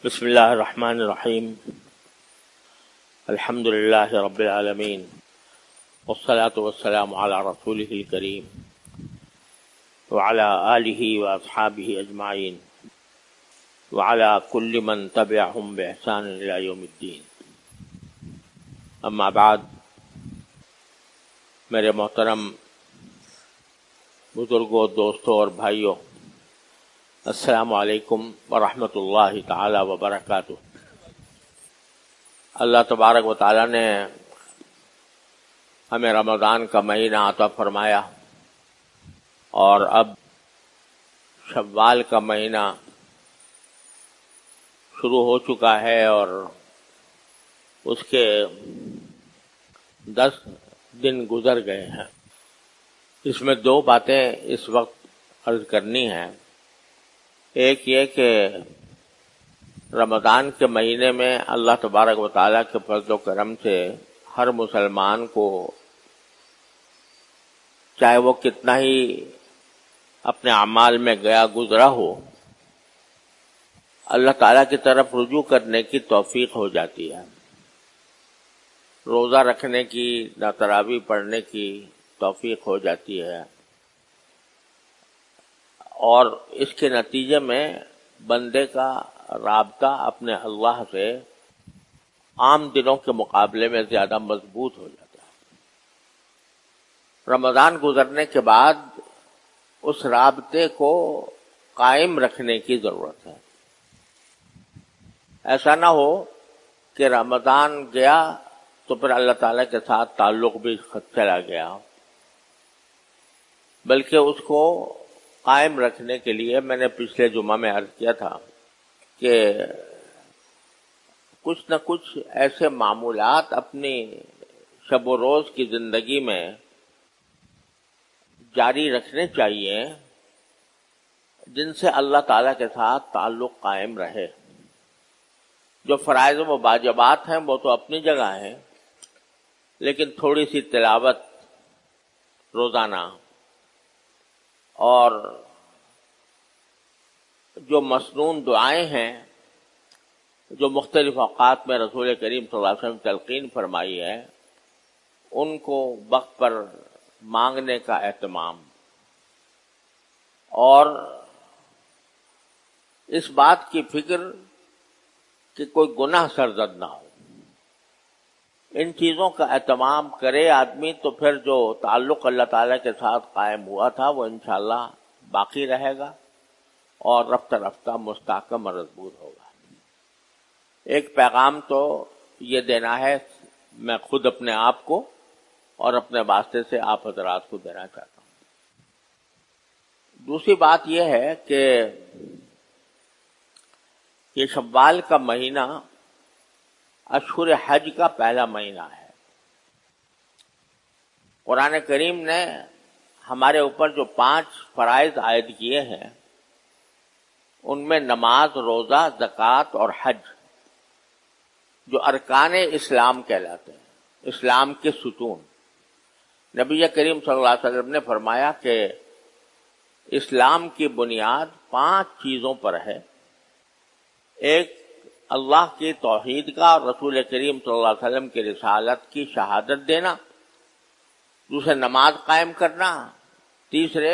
بسم اللہ الرحمن الرحیم الحمد للہ رب العالمین والصلاة والسلام علی رسولہ الکریم وعلی آلہ واصحابہ اجمعین وعلی کل من تبعہم بإحسان الی یوم الدین۔ اما بعد، میرے محترم بزرگوں، دوستوں اور بھائیوں، السلام علیکم ورحمۃ اللہ تعالی وبرکاتہ۔ اللہ تبارک و تعالی نے ہمیں رمضان کا مہینہ عطا فرمایا اور اب شوال کا مہینہ شروع ہو چکا ہے اور اس کے 10 دن گزر گئے ہیں۔ اس میں 2 باتیں اس وقت عرض کرنی ہیں۔ ایک یہ کہ رمضان کے مہینے میں اللہ تبارک و تعالیٰ کے فضل و کرم سے ہر مسلمان کو، چاہے وہ کتنا ہی اپنے اعمال میں گیا گزرا ہو، اللہ تعالیٰ کی طرف رجوع کرنے کی توفیق ہو جاتی ہے، روزہ رکھنے کی، تراویح پڑھنے کی توفیق ہو جاتی ہے، اور اس کے نتیجے میں بندے کا رابطہ اپنے اللہ سے عام دنوں کے مقابلے میں زیادہ مضبوط ہو جاتا ہے۔ رمضان گزرنے کے بعد اس رابطے کو قائم رکھنے کی ضرورت ہے۔ ایسا نہ ہو کہ رمضان گیا تو پھر اللہ تعالیٰ کے ساتھ تعلق بھی چلا گیا، بلکہ اس کو قائم رکھنے کے لیے میں نے پچھلے جمعہ میں عرض کیا تھا کہ کچھ نہ کچھ ایسے معمولات اپنی شب و روز کی زندگی میں جاری رکھنے چاہیے جن سے اللہ تعالیٰ کے ساتھ تعلق قائم رہے۔ جو فرائض و واجبات ہیں وہ تو اپنی جگہ ہیں، لیکن تھوڑی سی تلاوت روزانہ اور جو مسنون دعائیں ہیں جو مختلف اوقات میں رسول کریم صلی اللہ علیہ وسلم تلقین فرمائی ہے، ان کو وقت پر مانگنے کا اہتمام، اور اس بات کی فکر کہ کوئی گناہ سرزد نہ ہو، ان چیزوں کا اہتمام کرے آدمی تو پھر جو تعلق اللہ تعالیٰ کے ساتھ قائم ہوا تھا وہ انشاءاللہ باقی رہے گا اور رفتہ رفتہ مستحکم اور مضبوط ہوگا۔ ایک پیغام تو یہ دینا ہے، میں خود اپنے آپ کو اور اپنے واسطے سے آپ حضرات کو دینا چاہتا ہوں۔ دوسری بات یہ ہے کہ یہ شوال کا مہینہ اشہر حج کا پہلا مہینہ ہے۔ قرآن کریم نے ہمارے اوپر جو 5 فرائض عائد کیے ہیں، ان میں نماز، روزہ، زکوٰۃ اور حج جو ارکان اسلام کہلاتے ہیں، اسلام کے ستون۔ نبی کریم صلی اللہ علیہ وسلم نے فرمایا کہ اسلام کی بنیاد 5 چیزوں پر ہے۔ ایک، اللہ کی توحید کا اور رسول کریم صلی اللہ علیہ وسلم کی رسالت کی شہادت دینا، دوسرے نماز قائم کرنا، تیسرے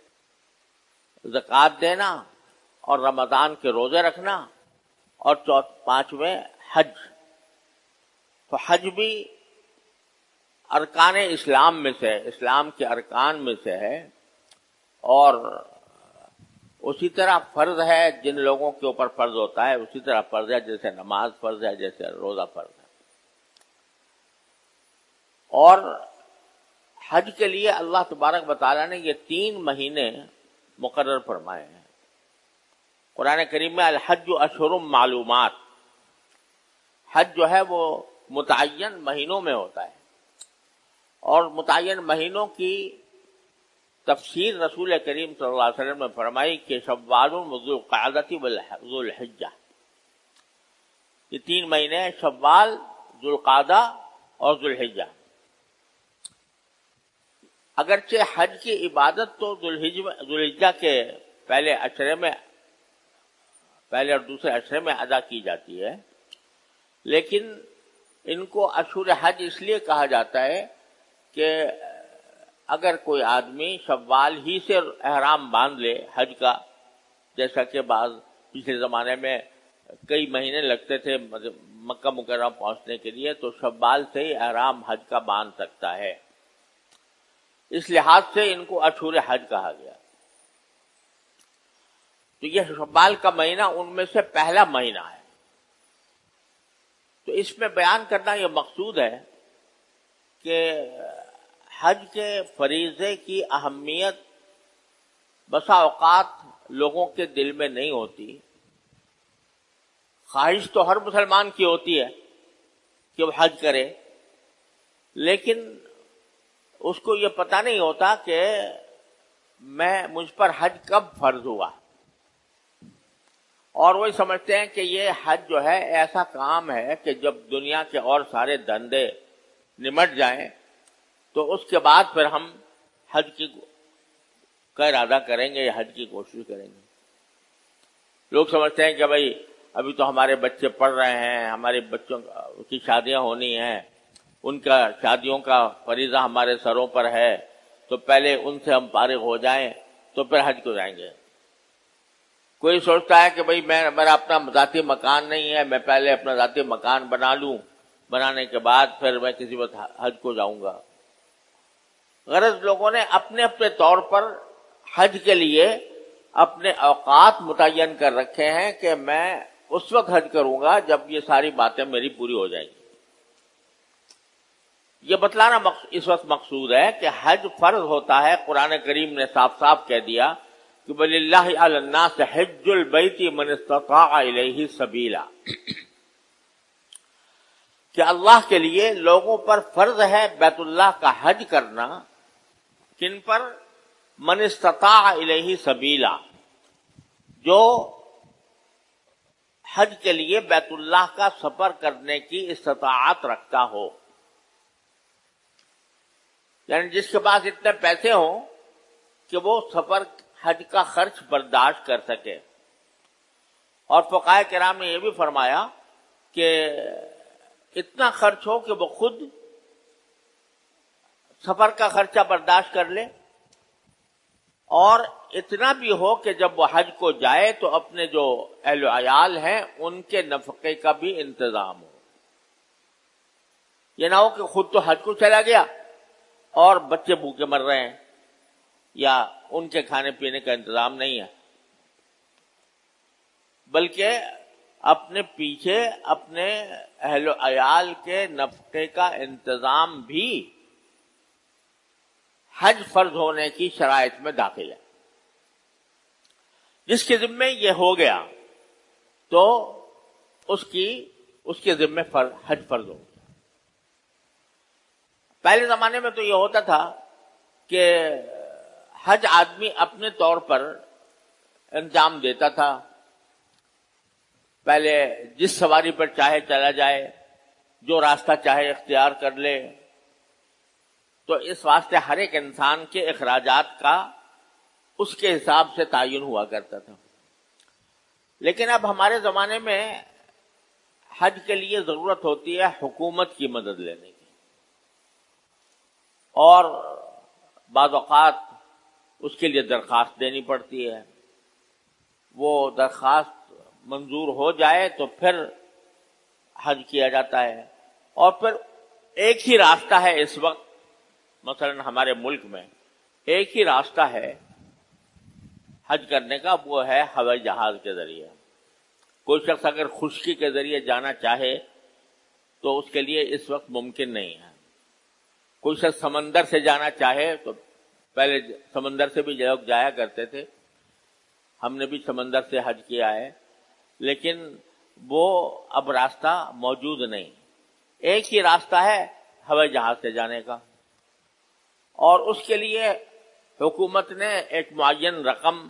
زکوٰۃ دینا اور رمضان کے روزے رکھنا، اور 5ویں حج۔ تو حج بھی ارکان اسلام میں سے، اسلام کے ارکان میں سے ہے، اور اسی طرح فرض ہے، جن لوگوں کے اوپر فرض ہوتا ہے اسی طرح فرض ہے، جیسے نماز فرض ہے، جیسے روزہ فرض ہے۔ اور حج کے لیے اللہ تبارک و تعالیٰ نے یہ 3 مہینے مقرر فرمائے ہیں۔ قرآن کریم میں الحج اشہر معلومات، حج جو ہے وہ متعین مہینوں میں ہوتا ہے، اور متعین مہینوں کی تفسیر رسول کریم صلی اللہ علیہ وسلم نے فرمائی کہ شوال و ذو القعدۃ وذو الحجہ، یہ 3 مہینے ہیں، شوال، ذو القعدہ اور ذو الحجہ۔ اگرچہ حج کی عبادت تو ذو الحجہ کے پہلے عشرے میں پہلے اور دوسرے اشرے میں ادا کی جاتی ہے، لیکن ان کو اشہر حج اس لیے کہا جاتا ہے کہ اگر کوئی آدمی شوال ہی سے احرام باندھ لے حج کا، جیسا کہ بعض پچھلے زمانے میں کئی مہینے لگتے تھے مکہ مکرمہ پہنچنے کے لیے، تو شوال سے ہی احرام حج کا باندھ سکتا ہے، اس لحاظ سے ان کو اشہر حج کہا گیا۔ تو یہ شوال کا مہینہ ان میں سے پہلا مہینہ ہے۔ تو اس میں بیان کرنا یہ مقصود ہے کہ حج کے فریضے کی اہمیت بسا اوقات لوگوں کے دل میں نہیں ہوتی۔ خواہش تو ہر مسلمان کی ہوتی ہے کہ وہ حج کرے، لیکن اس کو یہ پتہ نہیں ہوتا کہ مجھ پر حج کب فرض ہوا، اور وہی سمجھتے ہیں کہ یہ حج جو ہے ایسا کام ہے کہ جب دنیا کے اور سارے دھندے نمٹ جائیں تو اس کے بعد پھر ہم حج کا ارادہ کریں گے یا حج کی کوشش کریں گے۔ لوگ سمجھتے ہیں کہ بھائی ابھی تو ہمارے بچے پڑھ رہے ہیں، ہمارے بچوں کی شادیاں ہونی ہیں، ان کا شادیوں کا فریضہ ہمارے سروں پر ہے، تو پہلے ان سے ہم فارغ ہو جائیں تو پھر حج کو جائیں گے۔ کوئی سوچتا ہے کہ بھئی میرا اپنا ذاتی مکان نہیں ہے، میں پہلے اپنا ذاتی مکان بنا لوں، بنانے کے بعد پھر میں کسی وقت حج کو جاؤں گا۔ غرض لوگوں نے اپنے اپنے طور پر حج کے لیے اپنے اوقات متعین کر رکھے ہیں کہ میں اس وقت حج کروں گا جب یہ ساری باتیں میری پوری ہو جائیں گی۔ یہ بتلانا اس وقت مقصود ہے کہ حج فرض ہوتا ہے۔ قرآن کریم نے صاف صاف کہہ دیا کہ وَلِلَّهِ عَلَى النَّاسِ حِجُّ الْبَيْتِ مَنِ اسْتَطَاعَ إِلَيْهِ سَبِيلًا، کہ اللہ کے لیے لوگوں پر فرض ہے بیت اللہ کا حج کرنا۔ کن پر؟ من استطاع الیہ سبیلا، جو حج کے لیے بیت اللہ کا سفر کرنے کی استطاعت رکھتا ہو، یعنی جس کے پاس اتنے پیسے ہوں کہ وہ سفر حج کا خرچ برداشت کر سکے۔ اور فقہاء کرام نے یہ بھی فرمایا کہ اتنا خرچ ہو کہ وہ خود سفر کا خرچہ برداشت کر لے، اور اتنا بھی ہو کہ جب وہ حج کو جائے تو اپنے جو اہل و عیال ہیں ان کے نفقے کا بھی انتظام ہو۔ یہ نہ ہو کہ خود تو حج کو چلا گیا اور بچے بھوکے مر رہے ہیں یا ان کے کھانے پینے کا انتظام نہیں ہے، بلکہ اپنے پیچھے اپنے اہل و عیال کے نفقے کا انتظام بھی حج فرض ہونے کی شرائط میں داخل ہے۔ جس کے ذمے یہ ہو گیا تو اس کے ذمے حج فرض ہو گیا۔ پہلے زمانے میں تو یہ ہوتا تھا کہ حج آدمی اپنے طور پر انجام دیتا تھا، پہلے جس سواری پر چاہے چلا جائے، جو راستہ چاہے اختیار کر لے۔ تو اس واسطے ہر ایک انسان کے اخراجات کا اس کے حساب سے تعین ہوا کرتا تھا۔ لیکن اب ہمارے زمانے میں حج کے لیے ضرورت ہوتی ہے حکومت کی مدد لینے کی، اور بعض اوقات اس کے لیے درخواست دینی پڑتی ہے۔ وہ درخواست منظور ہو جائے تو پھر حج کیا جاتا ہے۔ اور پھر ایک ہی راستہ ہے اس وقت، مثلا ہمارے ملک میں ایک ہی راستہ ہے حج کرنے کا، وہ ہے ہوائی جہاز کے ذریعے۔ کوئی شخص اگر خشکی کے ذریعے جانا چاہے تو اس کے لیے اس وقت ممکن نہیں ہے۔ کوئی شخص سمندر سے جانا چاہے تو پہلے سمندر سے بھی لوگ جایا کرتے تھے، ہم نے بھی سمندر سے حج کیا ہے، لیکن وہ اب راستہ موجود نہیں۔ ایک ہی راستہ ہے ہوائی جہاز سے جانے کا، اور اس کے لیے حکومت نے ایک معین رقم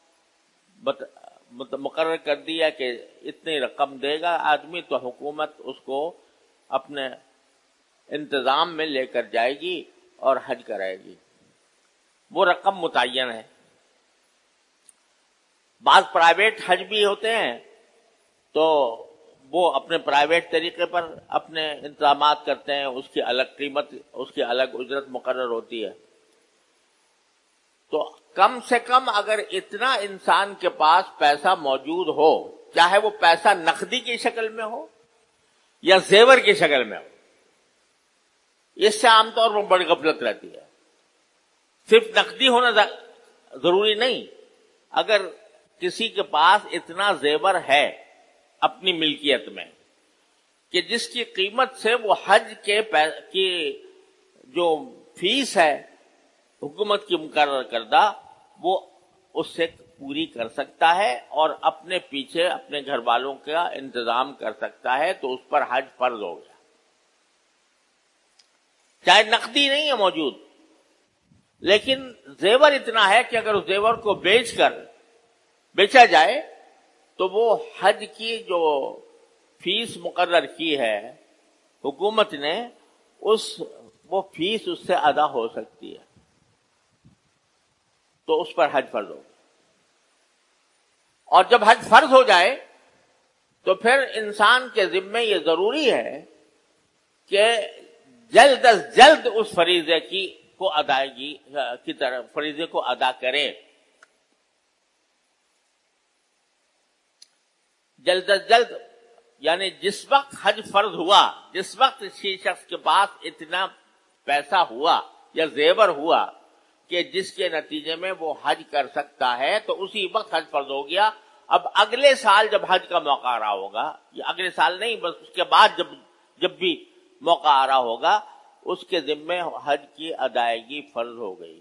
مقرر کر دیا کہ اتنی رقم دے گا آدمی تو حکومت اس کو اپنے انتظام میں لے کر جائے گی اور حج کرائے گی۔ وہ رقم متعین ہے۔ بعض پرائیویٹ حج بھی ہوتے ہیں تو وہ اپنے پرائیویٹ طریقے پر اپنے انتظامات کرتے ہیں، اس کی الگ قیمت، اس کی الگ اجرت مقرر ہوتی ہے. تو کم سے کم اگر اتنا انسان کے پاس پیسہ موجود ہو، چاہے وہ پیسہ نقدی کی شکل میں ہو یا زیور کی شکل میں ہو، اس سے عام طور پر بڑی غفلت رہتی ہے. صرف نقدی ہونا ضروری نہیں، اگر کسی کے پاس اتنا زیور ہے اپنی ملکیت میں کہ جس کی قیمت سے وہ حج کی جو فیس ہے حکومت کی مقرر کردہ، وہ اس سے پوری کر سکتا ہے اور اپنے پیچھے اپنے گھر والوں کا انتظام کر سکتا ہے، تو اس پر حج فرض ہو گیا. چاہے نقدی نہیں ہے موجود، لیکن زیور اتنا ہے کہ اگر اس زیور کو بیچا جائے تو وہ حج کی جو فیس مقرر کی ہے حکومت نے، وہ فیس اس سے ادا ہو سکتی ہے، تو اس پر حج فرض ہوگا. اور جب حج فرض ہو جائے تو پھر انسان کے ذمے یہ ضروری ہے کہ جلد از جلد اس فریضے کو ادائیگی کی طرف فریضے کو ادا کرے. جلد از جلد یعنی جس وقت حج فرض ہوا، جس وقت کسی شخص کے پاس اتنا پیسہ ہوا یا زیور ہوا کہ جس کے نتیجے میں وہ حج کر سکتا ہے، تو اسی وقت حج فرض ہو گیا. اب اگلے سال جب حج کا موقع آ رہا ہوگا، یا اگلے سال نہیں بس اس کے بعد جب بھی موقع آ رہا ہوگا، اس کے ذمے حج کی ادائیگی فرض ہو گئی.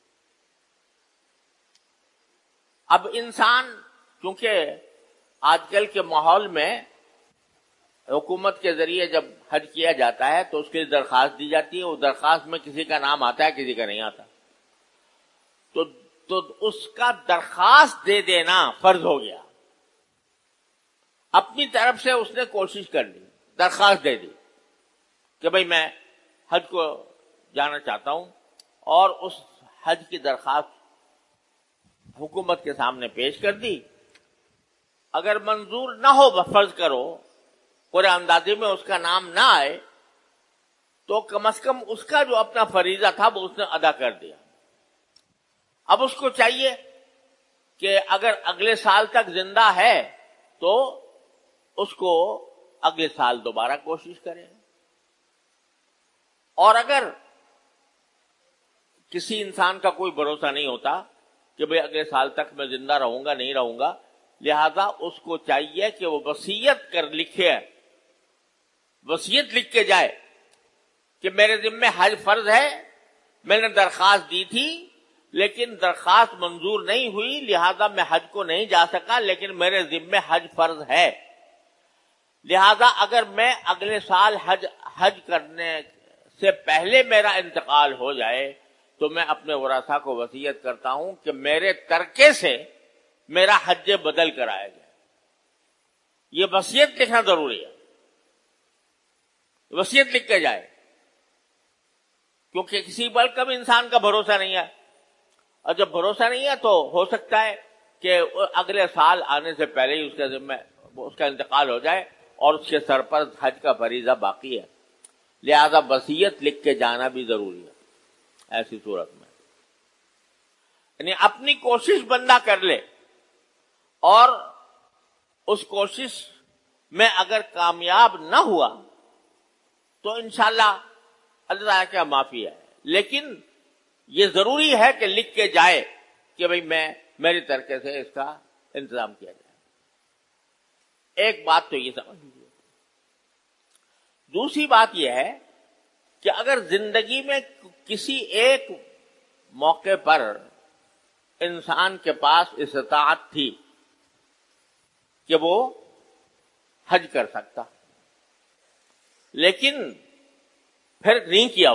اب انسان کیونکہ آج کل کے ماحول میں حکومت کے ذریعے جب حج کیا جاتا ہے تو اس کے لیے درخواست دی جاتی ہے، وہ درخواست میں کسی کا نام آتا ہے، کسی کا نہیں آتا، تو اس کا درخواست دے دینا فرض ہو گیا. اپنی طرف سے اس نے کوشش کر لی، درخواست دے دی کہ بھئی میں حج کو جانا چاہتا ہوں، اور اس حج کی درخواست حکومت کے سامنے پیش کر دی. اگر منظور نہ ہو، فرض کرو پورے اندازے میں اس کا نام نہ آئے، تو کم از کم اس کا جو اپنا فریضہ تھا وہ اس نے ادا کر دیا. اب اس کو چاہیے کہ اگر اگلے سال تک زندہ ہے تو اس کو اگلے سال دوبارہ کوشش کرے، اور اگر کسی انسان کا کوئی بھروسہ نہیں ہوتا کہ بھئی اگلے سال تک میں زندہ رہوں گا نہیں رہوں گا، لہذا اس کو چاہیے کہ وہ وصیت لکھ کے جائے کہ میرے ذمہ حج فرض ہے، میں نے درخواست دی تھی لیکن درخواست منظور نہیں ہوئی، لہذا میں حج کو نہیں جا سکا، لیکن میرے ذمہ حج فرض ہے، لہذا اگر میں اگلے سال حج کرنے سے پہلے میرا انتقال ہو جائے تو میں اپنے ورثاء کو وصیت کرتا ہوں کہ میرے ترکے سے میرا حج بدل کرایا جائے. یہ وصیت لکھنا ضروری ہے، وصیت لکھ کے جائے، کیونکہ کسی پر کبھی انسان کا بھروسہ نہیں ہے، اور جب بھروسہ نہیں ہے تو ہو سکتا ہے کہ اگلے سال آنے سے پہلے ہی اس کا انتقال ہو جائے اور اس کے سر پر حج کا فریضہ باقی ہے. لہذا وصیت لکھ کے جانا بھی ضروری ہے. ایسی صورت میں یعنی اپنی کوشش بندہ کر لے، اور اس کوشش میں اگر کامیاب نہ ہوا تو انشاءاللہ اللہ تعالیٰ کا معافی ہے، لیکن یہ ضروری ہے کہ لکھ کے جائے کہ بھئی میری طریقے سے اس کا انتظام کیا جائے. ایک بات تو یہ سمجھ لیجیے. دوسری بات یہ ہے کہ اگر زندگی میں کسی ایک موقع پر انسان کے پاس استطاعت تھی کہ وہ حج کر سکتا، لیکن پھر نہیں کیا،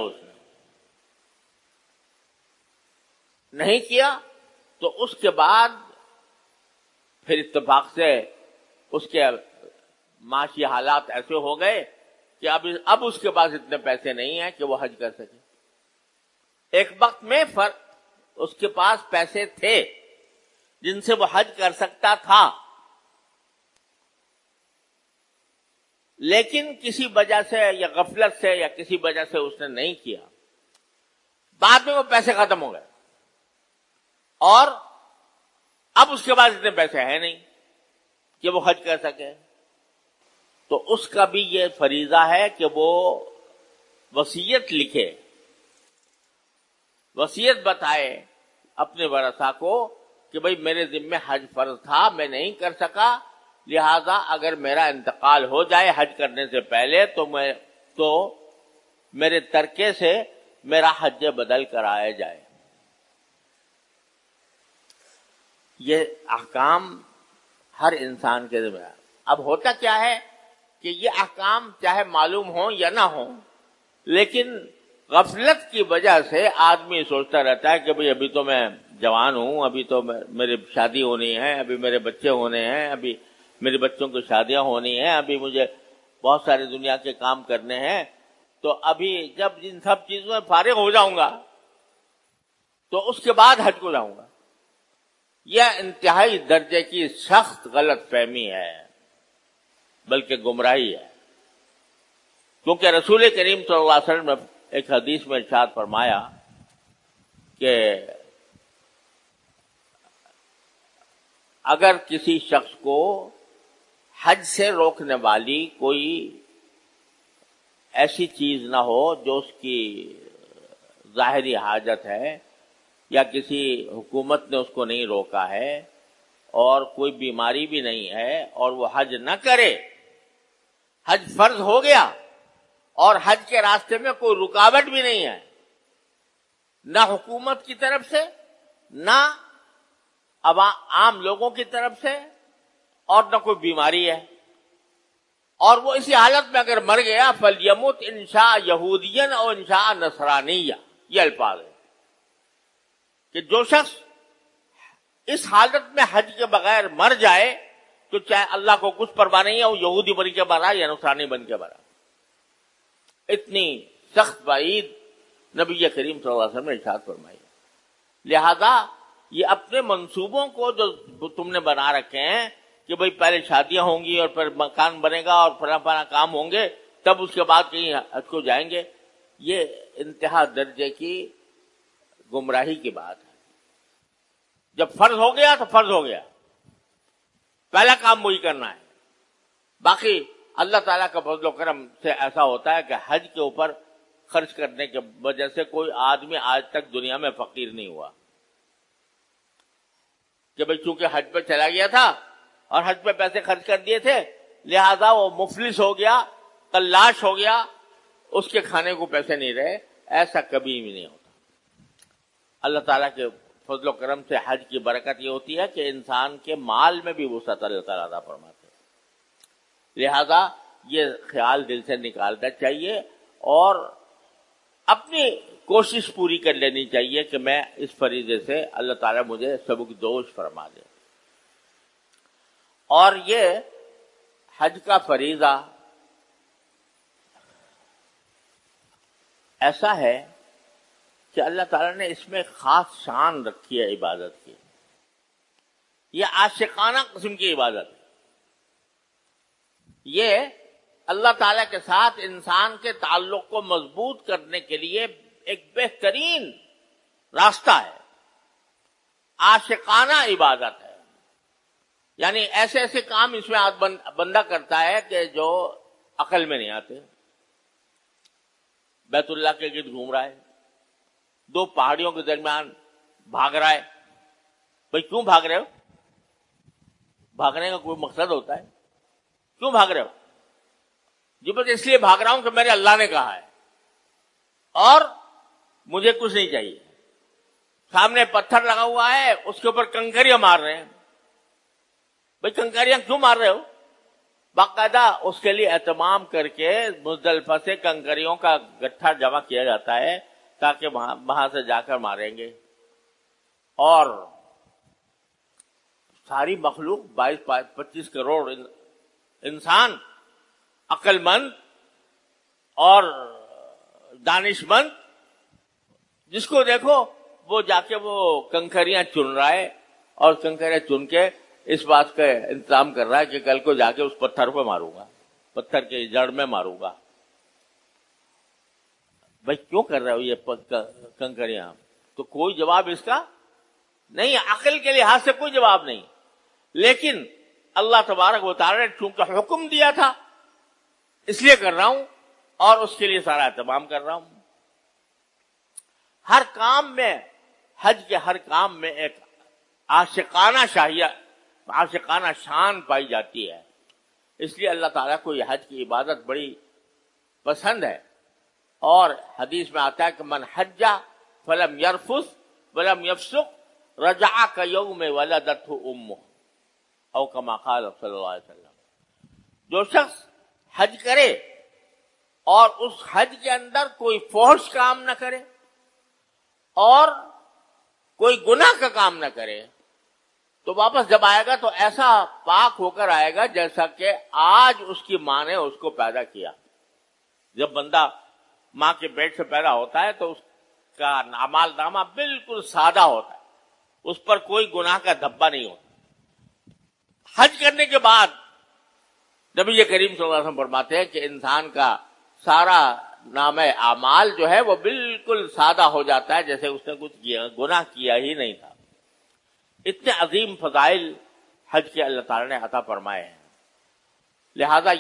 نہیں کیا تو اس کے بعد پھر اتفاق سے اس کے معاشی حالات ایسے ہو گئے کہ اب اس کے پاس اتنے پیسے نہیں ہیں کہ وہ حج کر سکے. ایک وقت میں اس کے پاس پیسے تھے جن سے وہ حج کر سکتا تھا، لیکن کسی وجہ سے یا غفلت سے یا کسی وجہ سے اس نے نہیں کیا، بعد میں وہ پیسے ختم ہو گئے اور اب اس کے بعد اتنے پیسے ہیں نہیں کہ وہ حج کر سکے، تو اس کا بھی یہ فریضہ ہے کہ وہ وصیت لکھے، وصیت بتائے اپنے ورثاء کو کہ بھئی میرے ذمہ حج فرض تھا، میں نہیں کر سکا، لہذا اگر میرا انتقال ہو جائے حج کرنے سے پہلے تو میرے ترکے سے میرا حج بدل کرایا جائے۔ یہ احکام ہر انسان کے ذمہ ہے۔ اب ہوتا کیا ہے کہ یہ احکام چاہے معلوم ہوں یا نہ ہوں، لیکن غفلت کی وجہ سے آدمی سوچتا رہتا ہے کہ بھئی ابھی تو میں جوان ہوں، ابھی تو میری شادی ہونی ہے، ابھی میرے بچے ہونے ہیں، ابھی میرے بچوں کی شادیاں ہونی ہیں، ابھی مجھے بہت سارے دنیا کے کام کرنے ہیں، تو ابھی جب ان سب چیزوں میں فارغ ہو جاؤں گا تو اس کے بعد حج کو جاؤں گا۔ یہ انتہائی درجے کی سخت غلط فہمی ہے، بلکہ گمراہی ہے، کیونکہ رسول کریم صلی اللہ علیہ وسلم نے ایک حدیث میں ارشاد فرمایا کہ اگر کسی شخص کو حج سے روکنے والی کوئی ایسی چیز نہ ہو جو اس کی ظاہری حاجت ہے، یا کسی حکومت نے اس کو نہیں روکا ہے، اور کوئی بیماری بھی نہیں ہے، اور وہ حج نہ کرے، حج فرض ہو گیا اور حج کے راستے میں کوئی رکاوٹ بھی نہیں ہے، نہ حکومت کی طرف سے نہ عام لوگوں کی طرف سے، اور نہ کوئی بیماری ہے، اور وہ اسی حالت میں اگر مر گیا فَلْيَمُتْ إِنْ شَاءَ يَهُودِيًّا أَوْ إِنْ شَاءَ نَصْرَانِيًّا، یہ الفاظ ہے کہ جو شخص اس حالت میں حج کے بغیر مر جائے تو چاہے اللہ کو کچھ پرواہ نہیں ہے، وہ یہودی بن کے مرا یا نصرانی بن کے مرا۔ اتنی سخت وعید نبی کریم صلی اللہ علیہ وسلم نے ارشاد فرمائی۔ لہذا یہ اپنے منصوبوں کو جو تم نے بنا رکھے ہیں کہ بھئی پہلے شادیاں ہوں گی اور پھر مکان بنے گا اور فلاں کام ہوں گے، تب اس کے بعد کہیں حج کو جائیں گے، یہ انتہا درجے کی گمراہی کی بات ہے۔ جب فرض ہو گیا تو فرض ہو گیا، پہلا کام وہی کرنا ہے۔ باقی اللہ تعالیٰ کا فضل و کرم سے ایسا ہوتا ہے کہ حج کے اوپر خرچ کرنے کی وجہ سے کوئی آدمی آج تک دنیا میں فقیر نہیں ہوا، کہ بھئی چونکہ حج پہ چلا گیا تھا اور حج پہ پیسے خرچ کر دیے تھے لہذا وہ مفلس ہو گیا، قلاش ہو گیا، اس کے کھانے کو پیسے نہیں رہے، ایسا کبھی بھی نہیں ہوتا۔ اللہ تعالیٰ کے فضل و کرم سے حج کی برکت یہ ہوتی ہے کہ انسان کے مال میں بھی وسعت اللہ تعالیٰ عطا فرماتے ہیں۔ لہذا یہ خیال دل سے نکالنا چاہیے اور اپنی کوشش پوری کر لینی چاہیے کہ میں اس فریضے سے اللہ تعالیٰ مجھے سبکدوش فرما دے۔ اور یہ حج کا فریضہ ایسا ہے کہ اللہ تعالیٰ نے اس میں خاص شان رکھی ہے عبادت کی، یہ عاشقانہ قسم کی عبادت ہے۔ یہ اللہ تعالیٰ کے ساتھ انسان کے تعلق کو مضبوط کرنے کے لیے ایک بہترین راستہ ہے، عاشقانہ عبادت ہے۔ یعنی ایسے ایسے کام اس میں بندہ کرتا ہے کہ جو عقل میں نہیں آتے۔ بیت اللہ کے گرد گھوم رہا ہے، دو پہاڑیوں کے درمیان بھاگ رہا ہے۔ بھئی کیوں بھاگ رہے ہو؟ بھاگنے کا کوئی مقصد ہوتا ہے؟ کیوں بھاگ رہے ہو؟ جی بس اس لیے بھاگ رہا ہوں کہ میرے اللہ نے کہا ہے اور مجھے کچھ نہیں چاہیے۔ سامنے پتھر لگا ہوا ہے، اس کے اوپر کنکریاں مار رہے ہیں۔ بھئی کنکریاں کیوں مار رہے ہو؟ باقاعدہ اس کے لیے اہتمام کر کے مزدلفہ سے کنکریوں کا گٹھا جمع کیا جاتا ہے تاکہ وہاں سے جا کر ماریں گے۔ اور ساری مخلوق 22-25 کروڑ انسان عقل مند اور دانش مند، جس کو دیکھو وہ جا کے وہ کنکریاں چن رہا ہے اور کنکریاں چن کے اس بات کا انتظام کر رہا ہے کہ کل کو جا کے اس پتھر پہ ماروں گا، پتھر کے جڑ میں ماروں گا. بھائی کیوں کر رہے ہو یہ کنکریاں؟ تو کوئی جواب اس کا نہیں، عقل کے لحاظ سے کوئی جواب نہیں. لیکن اللہ تبارک و تعالی نے چونکہ حکم دیا تھا اس لیے کر رہا ہوں، اور اس کے لیے سارا اہتمام کر رہا ہوں. ہر کام میں، حج کے ہر کام میں ایک عاشقانہ شان پائی جاتی ہے. اس لیے اللہ تعالیٰ کو یہ حج کی عبادت بڑی پسند ہے. اور حدیث میں آتا ہے کہ من حج فلم یرفث ولم یفسق رجع کیوم ولدتہ امہ او کما قال صلی اللہ علیہ وسلم. جو شخص حج کرے اور اس حج کے اندر کوئی فحش کام نہ کرے اور کوئی گناہ کا کام نہ کرے تو واپس جب آئے گا تو ایسا پاک ہو کر آئے گا جیسا کہ آج اس کی ماں نے اس کو پیدا کیا. جب بندہ ماں کے پیٹ سے پیدا ہوتا ہے تو اس کا اعمال نامہ بالکل سادہ ہوتا ہے، اس پر کوئی گناہ کا دھبا نہیں ہوتا. حج کرنے کے بعد نبی کریم صلی اللہ علیہ وسلم فرماتے ہیں کہ انسان کا سارا نامہ اعمال جو ہے وہ بالکل سادہ ہو جاتا ہے جیسے اس نے کچھ گناہ کیا ہی نہیں تھا. اتنے عظیم فضائل حج کے اللہ تعالی نے عطا فرمائے ہیں. لہذا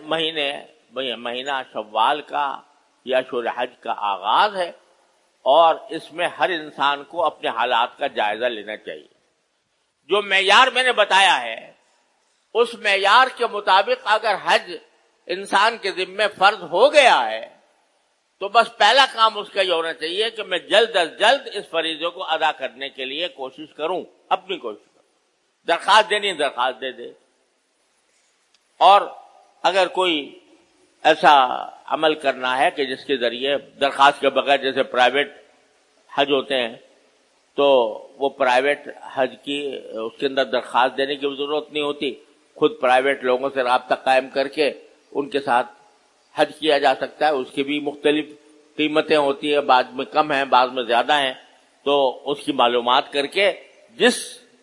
یہ مہینہ شوال کا یا اشہر حج کا آغاز ہے، اور اس میں ہر انسان کو اپنے حالات کا جائزہ لینا چاہیے. جو معیار میں نے بتایا ہے اس معیار کے مطابق اگر حج انسان کے ذمے فرض ہو گیا ہے تو بس پہلا کام اس کا یہ ہونا چاہیے کہ میں جلد از جلد اس فریضے کو ادا کرنے کے لیے کوشش کروں، اپنی کوشش کروں. درخواست دینی ہے درخواست دے دے. اور اگر کوئی ایسا عمل کرنا ہے کہ جس کے ذریعے درخواست کے بغیر، جیسے پرائیویٹ حج ہوتے ہیں، تو وہ پرائیویٹ حج کی اس کے اندر درخواست دینے کی ضرورت نہیں ہوتی، خود پرائیویٹ لوگوں سے رابطہ قائم کر کے ان کے ساتھ حج کیا جا سکتا ہے. اس کی بھی مختلف قیمتیں ہوتی ہیں، بعض میں کم ہیں بعض میں زیادہ ہیں. تو اس کی معلومات کر کے جس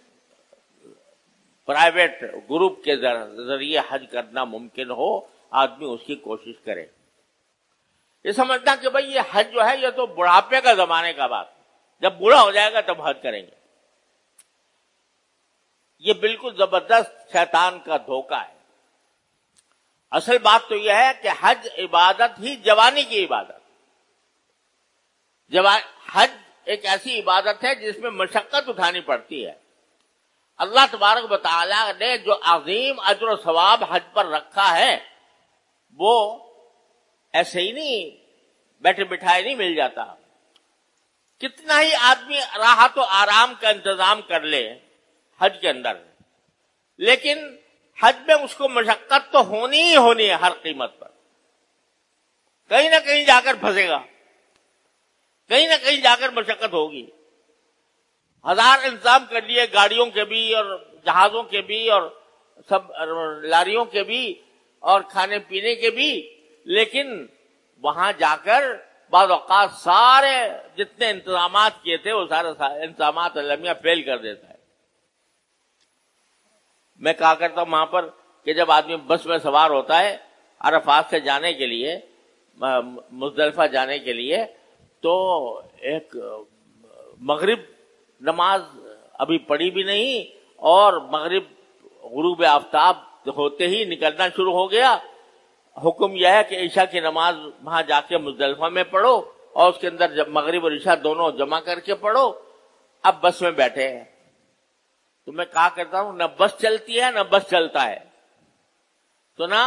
پرائیویٹ گروپ کے ذریعے حج کرنا ممکن ہو آدمی اس کی کوشش کرے. یہ سمجھنا کہ بھئی یہ حج جو ہے یہ تو بڑھاپے کا زمانے کا بات، جب بوڑھا ہو جائے گا تب حج کریں گے، یہ بالکل زبردست شیطان کا دھوکہ ہے. اصل بات تو یہ ہے کہ حج عبادت ہی جوانی کی عبادت. حج ایک ایسی عبادت ہے جس میں مشقت اٹھانی پڑتی ہے. اللہ تبارک و تعالی نے جو عظیم اجر و ثواب حج پر رکھا ہے وہ ایسے ہی نہیں بیٹھے بٹھائے نہیں مل جاتا. کتنا ہی آدمی راحت و آرام کا انتظام کر لے حج کے اندر، لیکن حج میں اس کو مشقت تو ہونی ہی ہونی ہے ہر قیمت پر. کہیں نہ کہیں جا کر پھنسے گا، کہیں نہ کہیں جا کر مشقت ہوگی. ہزار انتظام کر لیے گاڑیوں کے بھی اور جہازوں کے بھی اور سب لاریوں کے بھی اور کھانے پینے کے بھی، لیکن وہاں جا کر بعض اوقات سارے جتنے انتظامات کیے تھے وہ سارے انتظامات المیہ فیل کر دیتا ہے. میں کہا کرتا ہوں وہاں پر کہ جب آدمی بس میں سوار ہوتا ہے عرفات سے جانے کے لیے، مزدلفہ جانے کے لیے، تو ایک مغرب نماز ابھی پڑھی بھی نہیں اور مغرب غروب آفتاب ہوتے ہی نکلنا شروع ہو گیا. حکم یہ ہے کہ عشاء کی نماز وہاں جا کے مزدلفہ میں پڑھو اور اس کے اندر جب مغرب اور عشاء دونوں جمع کر کے پڑھو. اب بس میں بیٹھے ہیں تو میں کہا کرتا ہوں نہ بس چلتی ہے نہ بس چلتا ہے، تو نہ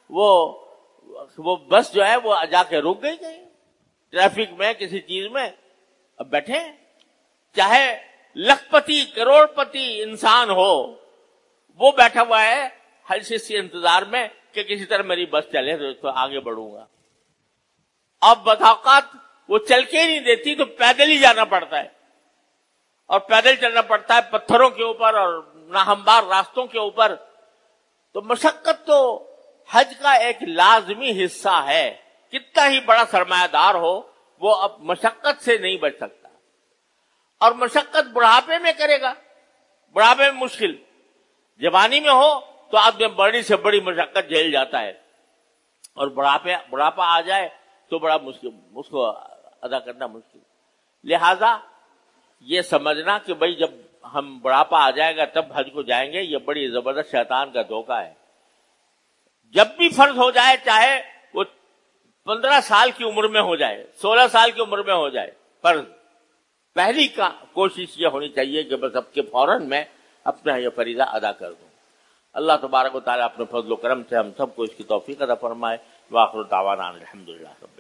وہ بس جو ہے وہ جا کے رک گئی کہیں ٹریفک میں کسی چیز میں. اب بیٹھے ہیں، چاہے لکھپتی کروڑ پتی انسان ہو وہ بیٹھا ہوا ہے اسی انتظار میں کہ کسی طرح میری بس چلے تو آگے بڑھوں گا. اب بتاؤقات وہ چل کے ہی نہیں دیتی تو پیدل ہی جانا پڑتا ہے، اور پیدل چلنا پڑتا ہے پتھروں کے اوپر اور ناہموار راستوں کے اوپر. تو مشقت تو حج کا ایک لازمی حصہ ہے. کتنا ہی بڑا سرمایہ دار ہو وہ اب مشقت سے نہیں بچ سکتا، اور مشقت بڑھاپے میں کرے گا، بڑھاپے میں مشکل. جوانی میں ہو تو آدمی بڑی سے بڑی مشقت جھیل جاتا ہے، اور بڑھاپا آ جائے تو بڑا مشکل، اس کو ادا کرنا مشکل. لہذا یہ سمجھنا کہ بھئی جب ہم بڑھاپا آ جائے گا تب حج کو جائیں گے، یہ بڑی زبردست شیطان کا دھوکہ ہے. جب بھی فرض ہو جائے، چاہے وہ 15 سال کی عمر میں ہو جائے، 16 سال کی عمر میں ہو جائے فرض، پہلی کوشش یہ ہونی چاہیے کہ بس اب کے فوراً میں اپنا یہ فریضہ ادا کر دوں. اللہ تبارک و تعالیٰ اپنے فضل و کرم سے ہم سب کو اس کی توفیق عطا فرمائے. وآخر دعوانا الحمدللہ.